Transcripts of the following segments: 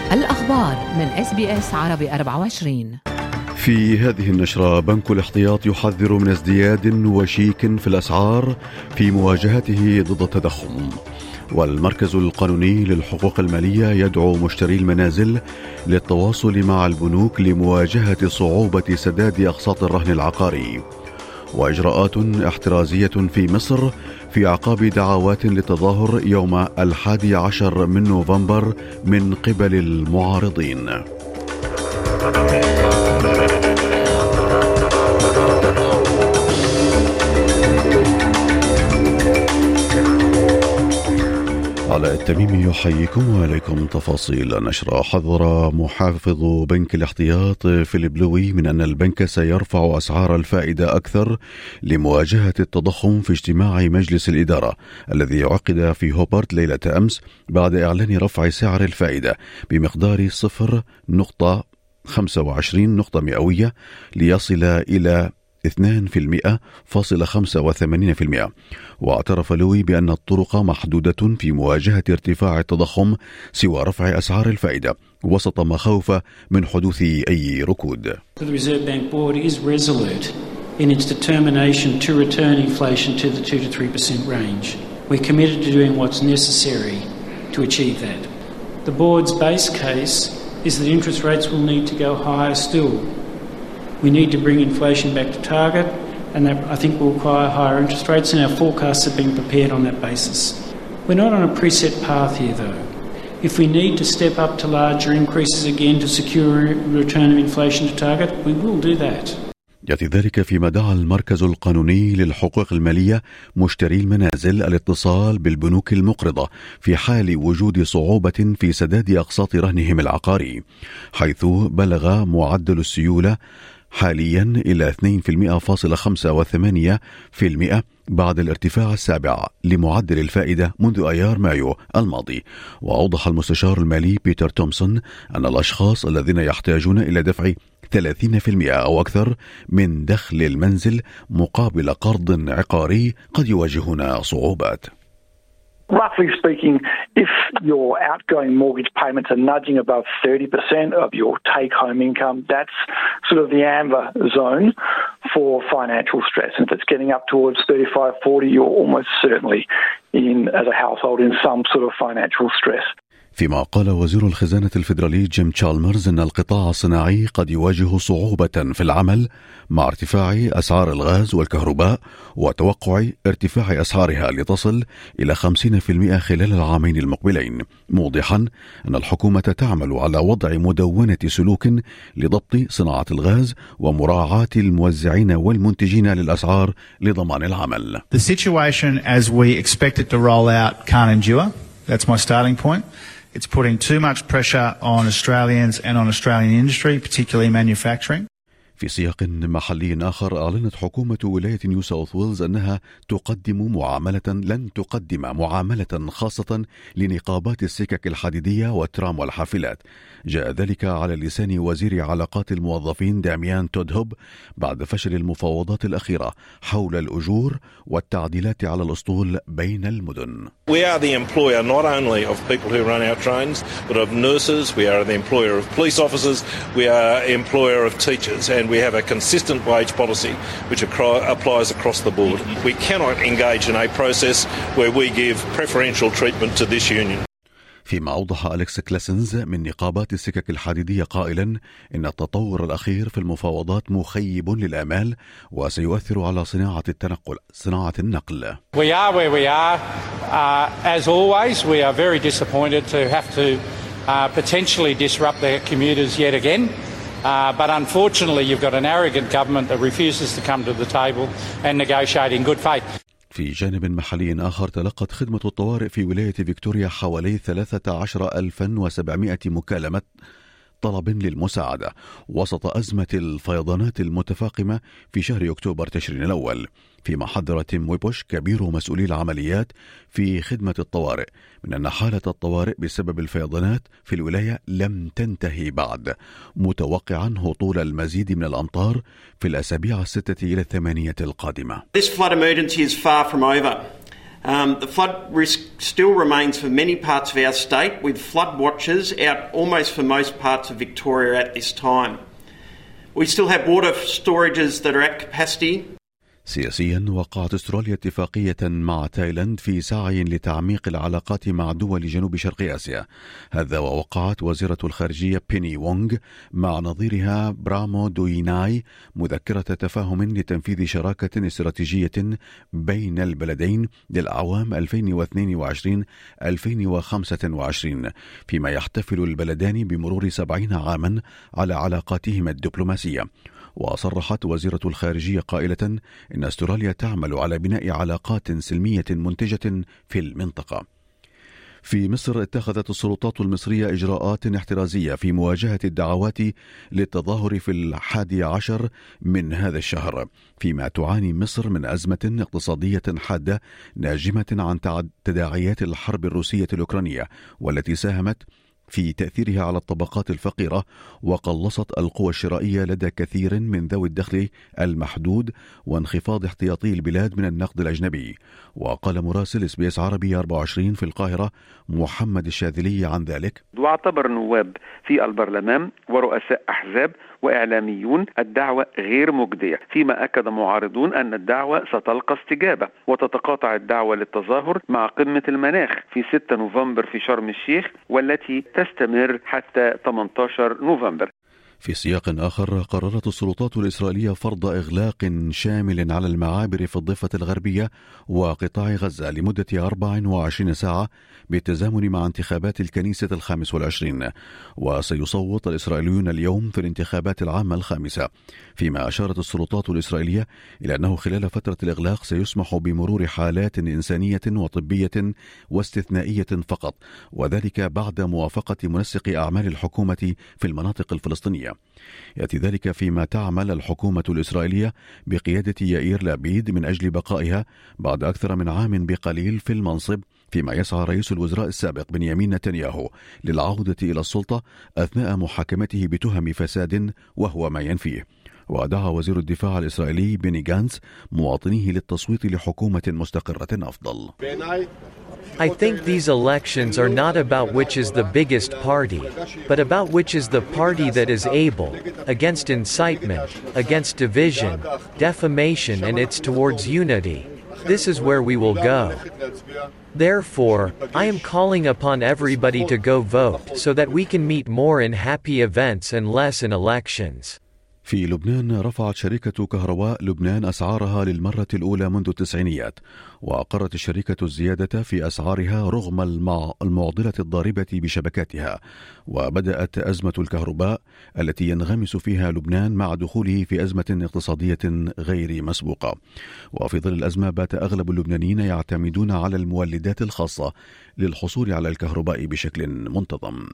الأخبار من SBS عربي 24. في هذه النشرة، بنك الاحتياط يحذر من ازدياد وشيك في الأسعار في مواجهته ضد التضخم. والمركز القانوني للحقوق المالية يدعو مشتري المنازل للتواصل مع البنوك لمواجهة صعوبة سداد أقساط الرهن العقاري. وإجراءات احترازية في مصر في أعقاب دعوات للتظاهر يوم 11 من نوفمبر من قبل المعارضين. علاء التميمي يحييكم وعليكم تفاصيل النشرة. حذر محافظ بنك الاحتياط فيليب لوي من أن البنك سيرفع أسعار الفائدة أكثر لمواجهة التضخم في اجتماع مجلس الإدارة الذي عقد في هوبرت ليلة أمس بعد إعلان رفع سعر الفائدة بمقدار 0.25 نقطة مئوية ليصل إلى 2.85%. واعترف لوي بأن الطرق محدودة في مواجهة ارتفاع التضخم سوى رفع أسعار الفائدة وسط مخاوف من حدوث أي ركود. The Reserve Bank Board is resolute in its determination to return inflation to the 2 to 3% range. We're committed to doing what's necessary to achieve that. The board's base case is that interest rates will need to go higher still. We need to bring inflation back to target, and that I think will require higher interest rates, and our forecasts have been prepared on that basis. We're not on a preset path here, though. If we need to step up to larger increases again to secure a return of inflation to target, we will do that. يأتي ذلك فيما دعا المركز القانوني للحقوق المالية مشتري المنازل الاتصال بالبنوك المقرضة في حال وجود صعوبة في سداد أقساط رهنهم العقاري، حيث بلغ معدل السيولة حاليا إلى 2.85% بعد الارتفاع السابع لمعدل الفائدة منذ أيار مايو الماضي. وأوضح المستشار المالي بيتر تومسون أن الأشخاص الذين يحتاجون إلى دفع 30% أو أكثر من دخل المنزل مقابل قرض عقاري قد يواجهون صعوبات. Roughly speaking, if your outgoing mortgage payments are nudging above 30% of your take-home income, that's sort of the amber zone for financial stress. And if it's getting up towards 35-40, you're almost certainly as a household in some sort of financial stress. فيما قال وزير الخزانة الفيدرالي جيم تشالمرز أن القطاع الصناعي قد يواجه صعوبة في العمل مع ارتفاع أسعار الغاز والكهرباء وتوقع ارتفاع أسعارها لتصل إلى 50% خلال العامين المقبلين، موضحا أن الحكومة تعمل على وضع مدونة سلوك لضبط صناعة الغاز ومراعاة الموزعين والمنتجين للأسعار لضمان العمل. The situation as we expect it to roll out can't endure. That's my starting point. It's putting too much pressure on Australians and on Australian industry, particularly manufacturing. في سياق محلي آخر، أعلنت حكومة ولاية نيو ساوث ويلز أنها لن تقدم معاملة خاصة لنقابات السكك الحديدية والترام والحافلات. جاء ذلك على لسان وزير علاقات الموظفين داميان تودهوب بعد فشل المفاوضات الأخيرة حول الأجور والتعديلات على الأسطول بين المدن. We are the employer not only of people who run our trains, but of nurses. We are the employer of police officers. We are employer of teachers. And we have a consistent wage policy which applies across the board. We cannot engage in a process where we give preferential treatment to this union. فيما أوضح أليكس كلاسنز من نقابات السكك الحديدية قائلا إن التطور الأخير في المفاوضات مخيب للآمال وسيؤثر على صناعة النقل. We are where we are. As always, we are very disappointed to have to potentially disrupt the commuters yet again. But unfortunately, you've got an arrogant government that refuses to come to the table and negotiate in good faith. في جانب محلي آخر، تلقت خدمة الطوارئ في ولاية فيكتوريا حوالي 13,700 مكالمة طلب للمساعدة وسط أزمة الفيضانات المتفاقمة في شهر أكتوبر تشرين الأول، فيما حذر تيم ويبوش كبير مسؤولي العمليات في خدمة الطوارئ من أن حالة الطوارئ بسبب الفيضانات في الولاية لم تنتهي بعد، متوقعا هطول المزيد من الأمطار في الأسابيع 6 إلى 8 القادمة. This flood emergency is far from over. The flood risk still remains for many parts of our state, with flood watchers out almost for most parts of Victoria at this time. We still have water storages that are at capacity. سياسيا، وقعت استراليا اتفاقية مع تايلاند في سعي لتعميق العلاقات مع دول جنوب شرق آسيا. هذا ووقعت وزيرة الخارجية بيني وونغ مع نظيرها برامو دويناي مذكرة تفاهم لتنفيذ شراكة استراتيجية بين البلدين للأعوام 2022-2025، فيما يحتفل البلدان بمرور 70 عاما على علاقاتهما الدبلوماسية. وصرحت وزيرة الخارجية قائلة إن أستراليا تعمل على بناء علاقات سلمية منتجة في المنطقة. في مصر، اتخذت السلطات المصرية إجراءات احترازية في مواجهة الدعوات للتظاهر في 11 من هذا الشهر، فيما تعاني مصر من أزمة اقتصادية حادة ناجمة عن تداعيات الحرب الروسية الأوكرانية، والتي ساهمت في تأثيرها على الطبقات الفقيرة وقلصت القوى الشرائية لدى كثير من ذوي الدخل المحدود، وانخفاض احتياطي البلاد من النقد الأجنبي. وقال مراسل SBS عربي 24 في القاهرة محمد الشاذلي عن ذلك: واعتبر نواب في البرلمان ورؤساء أحزاب وإعلاميون الدعوة غير مجدية، فيما أكد معارضون أن الدعوة ستلقى استجابة، وتتقاطع الدعوة للتظاهر مع قمة المناخ في 6 نوفمبر في شرم الشيخ، والتي تستمر حتى 18 نوفمبر. في سياق آخر، قررت السلطات الإسرائيلية فرض إغلاق شامل على المعابر في الضفة الغربية وقطاع غزة لمدة 24 ساعة بالتزامن مع انتخابات الكنيسة 25، وسيصوت الإسرائيليون اليوم في الانتخابات العامة الخامسة. فيما أشارت السلطات الإسرائيلية إلى أنه خلال فترة الإغلاق سيسمح بمرور حالات إنسانية وطبية واستثنائية فقط، وذلك بعد موافقة منسق أعمال الحكومة في المناطق الفلسطينية. يأتي ذلك فيما تعمل الحكومة الإسرائيلية بقيادة يائير لابيد من أجل بقائها بعد أكثر من عام بقليل في المنصب، فيما يسعى رئيس الوزراء السابق بنيامين نتنياهو للعودة إلى السلطة أثناء محاكمته بتهم فساد وهو ما ينفيه. ودعا وزير الدفاع الإسرائيلي بيني غانتس مواطنيه للتصويت لحكومة مستقرة أفضل. I think these elections are not about which is the biggest party, but about which is the party that is able, against incitement, against division, defamation, and it's towards unity. This is where we will go. Therefore, I am calling upon everybody to go vote so that we can meet more in happy events and less in elections. في لبنان، رفعت شركة كهرباء لبنان أسعارها للمرة الأولى منذ التسعينيات، وأقرت الشركة الزيادة في أسعارها رغم المعضلة الضاربة بشبكاتها. وبدأت أزمة الكهرباء التي ينغمس فيها لبنان مع دخوله في أزمة اقتصادية غير مسبوقة. وفي ظل الأزمة، بات أغلب اللبنانيين يعتمدون على المولدات الخاصة للحصول على الكهرباء بشكل منتظم.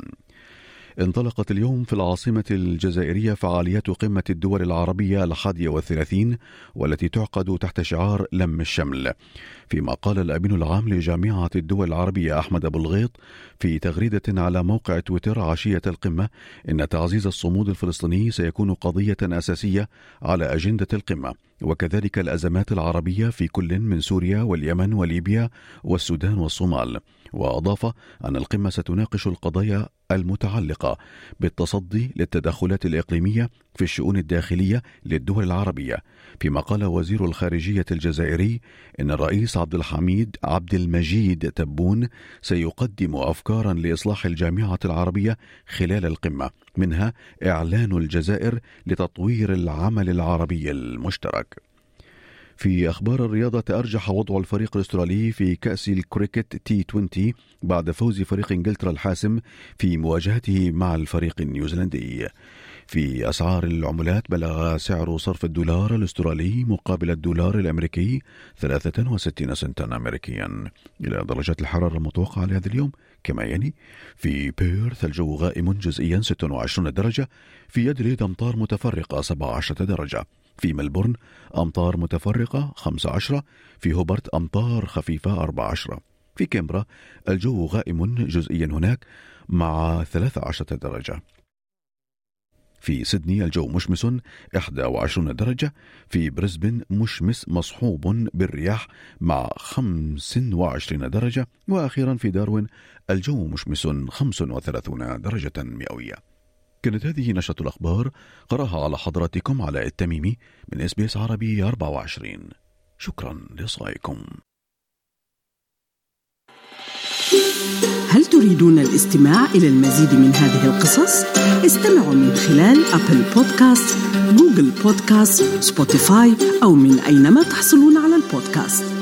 انطلقت اليوم في العاصمة الجزائرية فعاليات قمة الدول العربية 31، والتي تعقد تحت شعار لم الشمل. فيما قال الأمين العام لجامعة الدول العربية أحمد أبو الغيط في تغريدة على موقع تويتر عشية القمة إن تعزيز الصمود الفلسطيني سيكون قضية أساسية على أجندة القمة، وكذلك الأزمات العربية في كل من سوريا واليمن وليبيا والسودان والصومال. وأضاف أن القمة ستناقش القضايا المتعلقة بالتصدي للتدخلات الإقليمية في الشؤون الداخلية للدول العربية. فيما قال وزير الخارجية الجزائري إن الرئيس عبد المجيد تبون سيقدم أفكارا لإصلاح الجامعة العربية خلال القمة، منها إعلان الجزائر لتطوير العمل العربي المشترك. في أخبار الرياضة، تأرجح وضع الفريق الأسترالي في كأس الكريكت T20 بعد فوز فريق إنجلترا الحاسم في مواجهته مع الفريق النيوزيلندي. في أسعار العملات، بلغ سعر صرف الدولار الأسترالي مقابل الدولار الأمريكي 63 سنتا أمريكيا. إلى درجات الحرارة المتوقعة لهذا اليوم كما يلي: في بيرث الجو غائم جزئيا 26 درجة، في أديليد أمطار متفرقة 17 درجة، في ملبورن أمطار متفرقة 15، في هوبرت أمطار خفيفة 14، في كامبرا الجو غائم جزئيا هناك مع 13 درجة. في سيدني الجو مشمس 21 درجة، في بريسبن مشمس مصحوب بالرياح مع 25 درجة، وأخيرا في داروين الجو مشمس 35 درجة مئوية. كانت هذه نشرة الأخبار قرأها على حضراتكم علاء التميمي من SBS عربي 24. شكرا لإصغائكم. هل تريدون الاستماع إلى المزيد من هذه القصص؟ استمعوا من خلال أبل بودكاست، جوجل بودكاست، سبوتيفاي أو من أينما تحصلون على البودكاست.